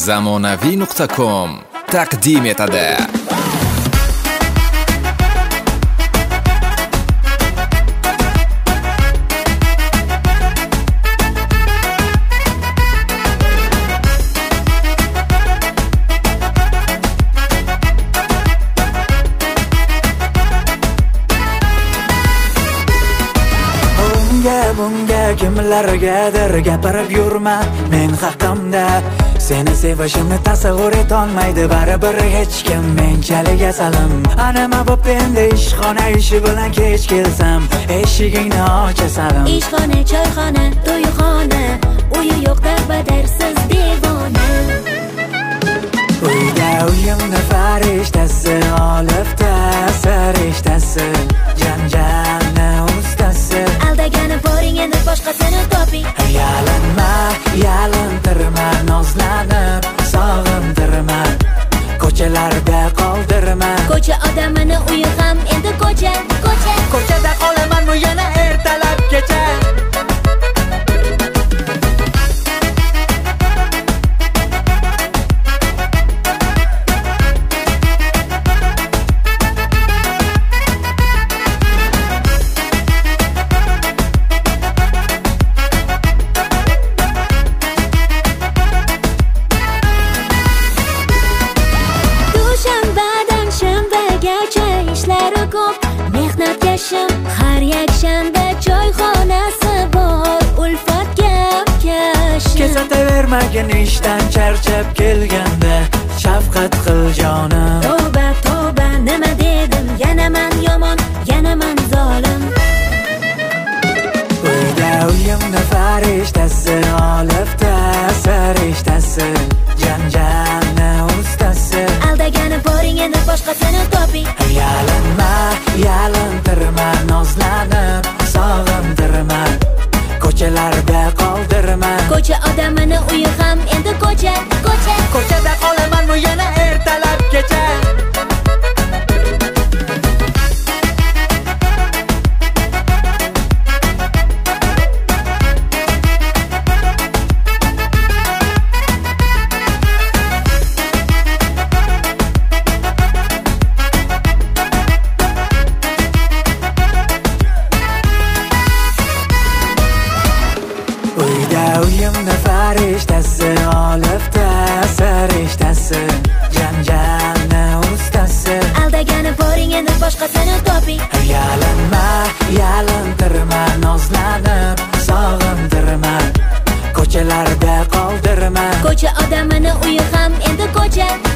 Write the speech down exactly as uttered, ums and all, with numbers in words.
zamonaviy nuqta com taqdim etadi. Bunga kimlargadir gapirib yurma men haqimda. Seni sevishimni tasavvur etolmaydi baribir hech kim menchalik asalim. Anama bo'p endi ishxona ishi bilan kech kelsam eshigingni ochasalim. Ishxona, choyxona, to'yxona, uyi yo'q darbadarsiz devona. Uyda uyimni farishtasi olibda sarishtasi, janjalni ustasi. Aldagani boring endi boshqasini toping. Yalinma, yalintirma, nozlanib sog'intirma, ko'chalarda qoldirma. Ko'cha odamini uyi ham endi ko'cha, ko'cha. Ko'chada qolamanmi yana ertalab kecha. Mehnatkashim har yakshanba choyxonasi bor, ulfat gapkashim. Kesatavermagin ishdan charchab kelganda shafqat qil jonim. Tavba tavba nima dedim, yana men yomon, yana men zolim. Uyda uyimni farishtasi olibda sarishtasi, janjalni ustasi. Aldagani boring endi boshqasini toping. Yalinma, yalintirma, nozlanib sog'intirma, ko'chalarda qoldirma. Ko'cha odamini uyi ham endi ko'cha, ko'cha. Ko'chada qolamanmi yana ertalab kecha. Uyimni farishtasi olibda sarishtasi, janjalni ustasi. Aldagani boring endi boshqasini toping. Yalinma, yalintirma, nozlanib sog'intirma, ko'chalarda qoldirma. Ko'cha odamini uyi ham endi ko'cha.